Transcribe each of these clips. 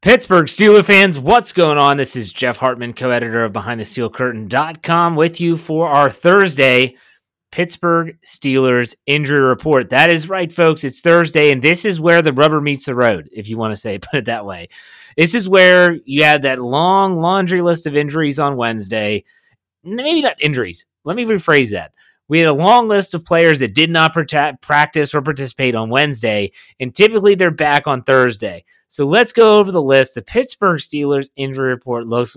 Pittsburgh Steelers fans, what's going on? This is Jeff Hartman, co-editor of BehindTheSteelCurtain.com with you for our Thursday Pittsburgh Steelers injury report. That is right, folks. It's Thursday, and this is where the rubber meets the road, if you want to put it that way. This is where you had that long laundry list of injuries on Wednesday. Maybe not injuries. Let me rephrase that. We had a long list of players that did not practice or participate on Wednesday, and typically they're back on Thursday. So let's go over the list. The Pittsburgh Steelers injury report looks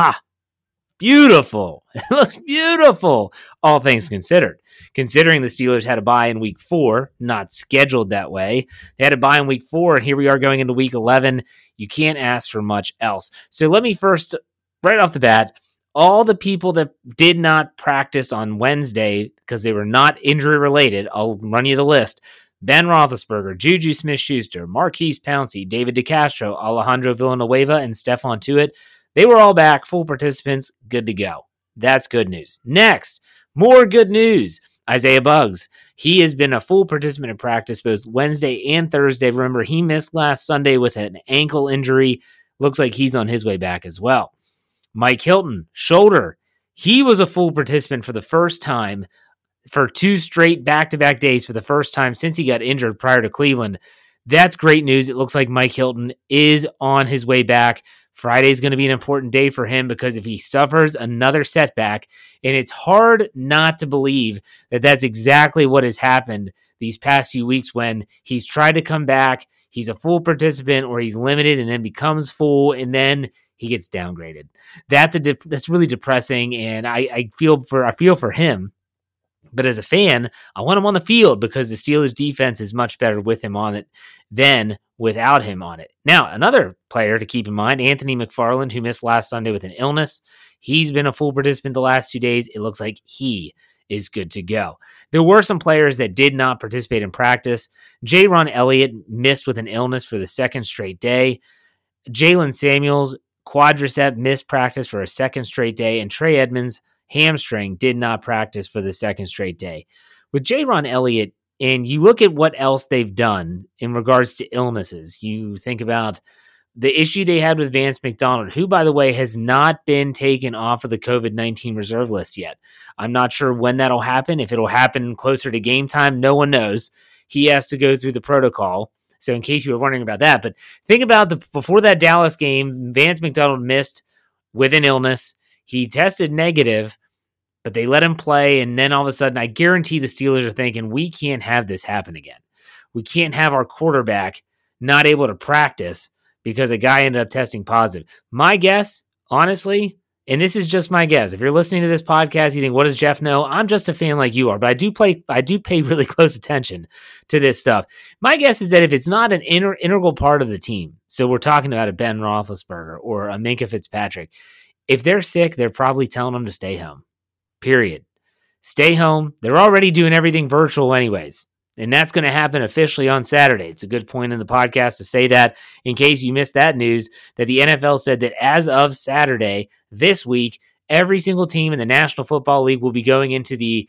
beautiful. It looks beautiful, all things considered. Considering the Steelers had a bye in week 4, not scheduled that way. They had a bye in week 4, and here we are going into week 11. You can't ask for much else. So let me first, right off the bat, all the people that did not practice on Wednesday because they were not injury-related, I'll run you the list. Ben Roethlisberger, Juju Smith-Schuster, Maurkice Pouncey, David DeCastro, Alejandro Villanueva, and Stephon Tuitt. They were all back, full participants, good to go. That's good news. Next, more good news. Isaiah Buggs. He has been a full participant in practice both Wednesday and Thursday. Remember, he missed last Sunday with an ankle injury. Looks like he's on his way back as well. Mike Hilton, shoulder. He was a full participant for the first time for 2 straight back-to-back days for the first time since he got injured prior to Cleveland. That's great news. It looks like Mike Hilton is on his way back. Friday is going to be an important day for him because if he suffers another setback, and it's hard not to believe that that's exactly what has happened these past few weeks when he's tried to come back, he's a full participant or he's limited and then becomes full and then he gets downgraded. That's really depressing, and I feel for him. But as a fan, I want him on the field because the Steelers defense is much better with him on it than without him on it. Now, another player to keep in mind, Anthony McFarland, who missed last Sunday with an illness. He's been a full participant the last 2 days. It looks like he is good to go. There were some players that did not participate in practice. Jaron Elliott missed with an illness for the second straight day. Jalen Samuels, quadricep, missed practice for a second straight day, and Trey Edmonds, hamstring, did not practice for the second straight day. With Jaron Elliott, and you look at what else they've done in regards to illnesses, you think about the issue they had with Vance McDonald, who, by the way, has not been taken off of the COVID-19 reserve list yet. I'm not sure when that'll happen. If it'll happen closer to game time, no one knows. He has to go through the protocol. So in case you were wondering about that, but think about before that Dallas game, Vance McDonald missed with an illness. He tested negative, but they let him play, and then all of a sudden, I guarantee the Steelers are thinking, we can't have this happen again. We can't have our quarterback not able to practice because a guy ended up testing positive. My guess, honestly, and this is just my guess, if you're listening to this podcast, you think, what does Jeff know? I'm just a fan like you are, but I do pay really close attention to this stuff. My guess is that if it's not an integral part of the team, so we're talking about a Ben Roethlisberger or a Minkah Fitzpatrick, if they're sick, they're probably telling them to stay home. Period. Stay home. They're already doing everything virtual anyways. And that's going to happen officially on Saturday. It's a good point in the podcast to say that in case you missed that news, that the NFL said that as of Saturday this week, every single team in the National Football League will be going into the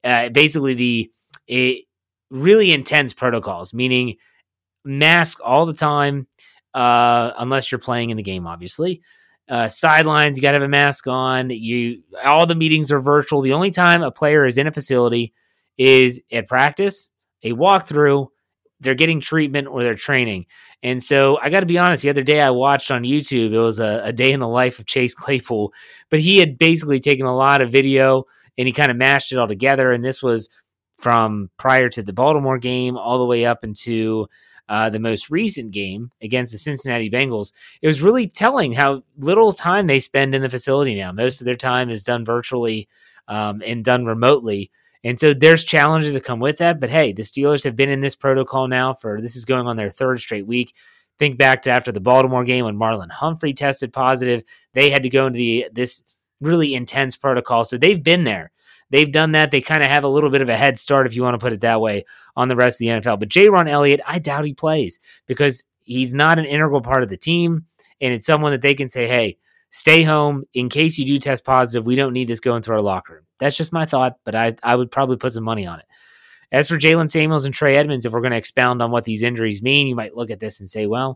really intense protocols, meaning mask all the time, unless you're playing in the game, obviously. Sidelines, you got to have a mask on. All the meetings are virtual. The only time a player is in a facility is at practice, a walkthrough, they're getting treatment, or they're training. And so I got to be honest, the other day I watched on YouTube, it was a day in the life of Chase Claypool, but he had basically taken a lot of video and he kind of mashed it all together. And this was from prior to the Baltimore game all the way up into the most recent game against the Cincinnati Bengals. It was really telling how little time they spend in the facility now. Most of their time is done virtually and done remotely. And so there's challenges that come with that. But hey, the Steelers have been in this protocol now this is going on their 3rd straight week. Think back to after the Baltimore game when Marlon Humphrey tested positive. They had to go into this really intense protocol. So they've been there. They've done that. They kind of have a little bit of a head start, if you want to put it that way, on the rest of the NFL. But Jaron Elliott, I doubt he plays because he's not an integral part of the team, and it's someone that they can say, hey, stay home in case you do test positive. We don't need this going through our locker room. That's just my thought, but I would probably put some money on it. As for Jalen Samuels and Trey Edmonds, if we're going to expound on what these injuries mean, you might look at this and say, well,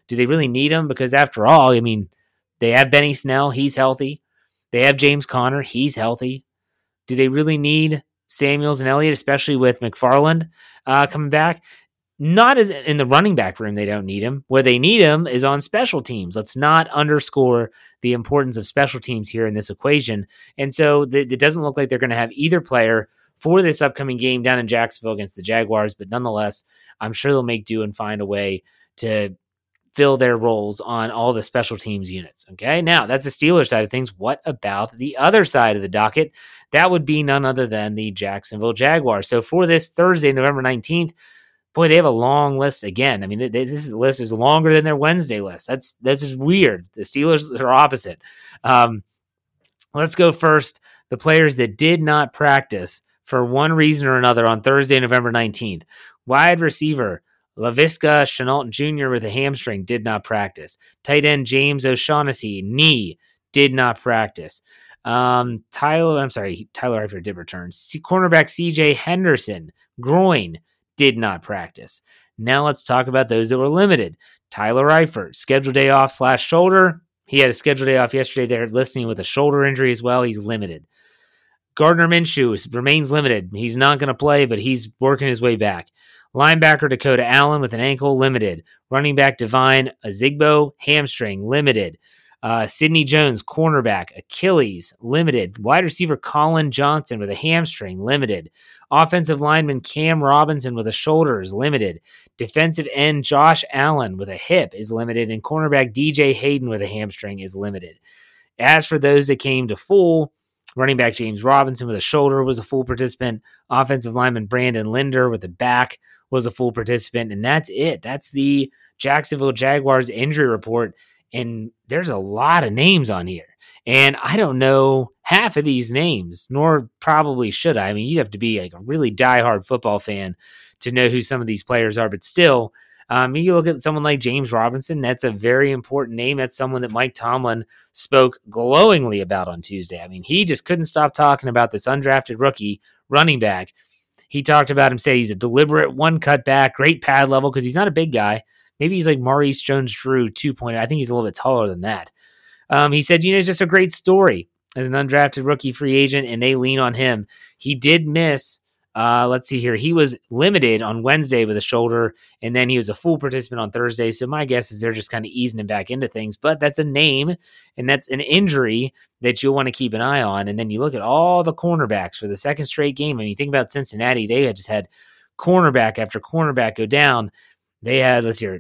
Do they really need him? Because after all, I mean, they have Benny Snell. He's healthy. They have James Conner. He's healthy. Do they really need Samuels and Elliott, especially with McFarland coming back? Not as in the running back room, they don't need him. Where they need him is on special teams. Let's not underscore the importance of special teams here in this equation. And so it doesn't look like they're going to have either player for this upcoming game down in Jacksonville against the Jaguars. But nonetheless, I'm sure they'll make do and find a way to fill their roles on all the special teams units. Okay, now that's the Steelers side of things. What about the other side of the docket? That would be none other than the Jacksonville Jaguars. So for this Thursday, November 19th, boy, they have a long list again. I mean, this list is longer than their Wednesday list. That's just weird. The Steelers are opposite. Let's go first. The players that did not practice for one reason or another on Thursday, November 19th. Wide receiver Laviska Shenault Jr. with a hamstring did not practice. Tight end James O'Shaughnessy, knee, did not practice. Tyler Eifert did return. Cornerback CJ Henderson, groin, did not practice. Now let's talk about those that were limited. Tyler Eifert, scheduled day off / shoulder. He had a scheduled day off yesterday. They're listening with a shoulder injury as well. He's limited. Gardner Minshew remains limited. He's not going to play, but he's working his way back. Linebacker Dakota Allen with an ankle, limited. Running back Divine Azigbo, hamstring, limited. Sidney Jones, cornerback, Achilles, limited. Wide receiver Colin Johnson with a hamstring, limited. Offensive lineman Cam Robinson with a shoulder is limited. Defensive end Josh Allen with a hip is limited. And cornerback DJ Hayden with a hamstring is limited. As for those that came to full, running back James Robinson with a shoulder was a full participant. Offensive lineman Brandon Linder with a back was a full participant. And that's it. That's the Jacksonville Jaguars injury report. And there's a lot of names on here. And I don't know half of these names, nor probably should I. I mean, you'd have to be like a really diehard football fan to know who some of these players are. But still, you look at someone like James Robinson, that's a very important name. That's someone that Mike Tomlin spoke glowingly about on Tuesday. I mean, he just couldn't stop talking about this undrafted rookie running back. He talked about him, said he's a deliberate one cut back, great pad level because he's not a big guy. Maybe he's like Maurice Jones-Drew 2.0. I think he's a little bit taller than that. He said, it's just a great story as an undrafted rookie free agent, and they lean on him. He did miss, let's see here. He was limited on Wednesday with a shoulder, and then he was a full participant on Thursday. So my guess is they're just kind of easing him back into things. But that's a name, and that's an injury that you'll want to keep an eye on. And then you look at all the cornerbacks for the second straight game. I mean, you think about Cincinnati. They had just had cornerback after cornerback go down. They had, let's hear,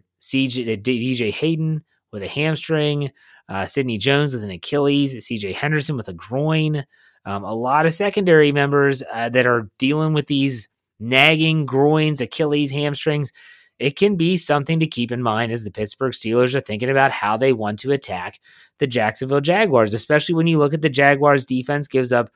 DJ Hayden with a hamstring, Sidney Jones with an Achilles, CJ Henderson with a groin, a lot of secondary members that are dealing with these nagging groins, Achilles, hamstrings. It can be something to keep in mind as the Pittsburgh Steelers are thinking about how they want to attack the Jacksonville Jaguars, especially when you look at the Jaguars defense gives up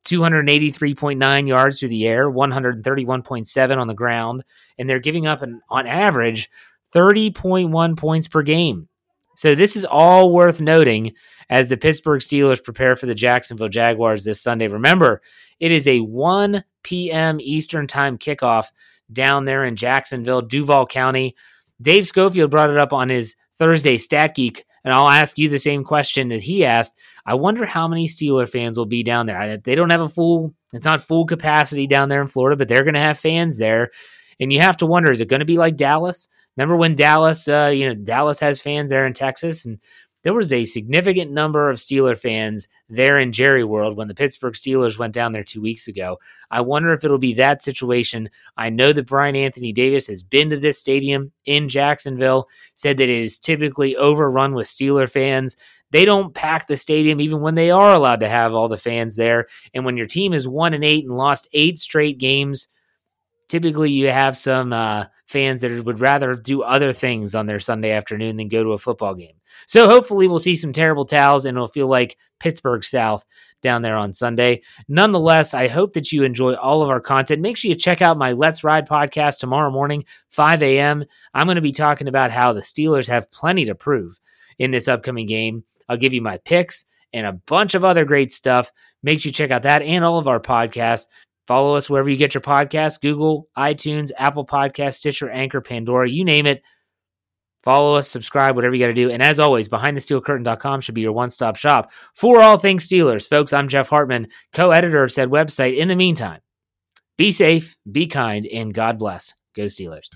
283.9 yards through the air, 131.7 on the ground, and they're giving up on average 30.1 points per game. So this is all worth noting as the Pittsburgh Steelers prepare for the Jacksonville Jaguars this Sunday. Remember, it is a 1 p.m. Eastern time kickoff down there in Jacksonville, Duval County. Dave Schofield brought it up on his Thursday Stat Geek, and I'll ask you the same question that he asked. I wonder how many Steeler fans will be down there. They don't have it's not full capacity down there in Florida, but they're going to have fans there. And you have to wonder, is it going to be like Dallas? Remember when Dallas, Dallas has fans there in Texas, and there was a significant number of Steeler fans there in Jerry World when the Pittsburgh Steelers went down there 2 weeks ago. I wonder if it'll be that situation. I know that Brian Anthony Davis has been to this stadium in Jacksonville, said that it is typically overrun with Steeler fans. They don't pack the stadium even when they are allowed to have all the fans there. And when your team is 1-8 and lost 8 straight games, typically you have some fans that would rather do other things on their Sunday afternoon than go to a football game. So hopefully we'll see some terrible towels and it'll feel like Pittsburgh South down there on Sunday. Nonetheless, I hope that you enjoy all of our content. Make sure you check out my Let's Ride podcast tomorrow morning, 5 a.m. I'm going to be talking about how the Steelers have plenty to prove in this upcoming game. I'll give you my picks and a bunch of other great stuff. Make sure you check out that and all of our podcasts. Follow us wherever you get your podcasts, Google, iTunes, Apple Podcasts, Stitcher, Anchor, Pandora, you name it. Follow us, subscribe, whatever you got to do. And as always, BehindTheSteelCurtain.com should be your one-stop shop for all things Steelers. Folks, I'm Jeff Hartman, co-editor of said website. In the meantime, be safe, be kind, and God bless. Go Steelers.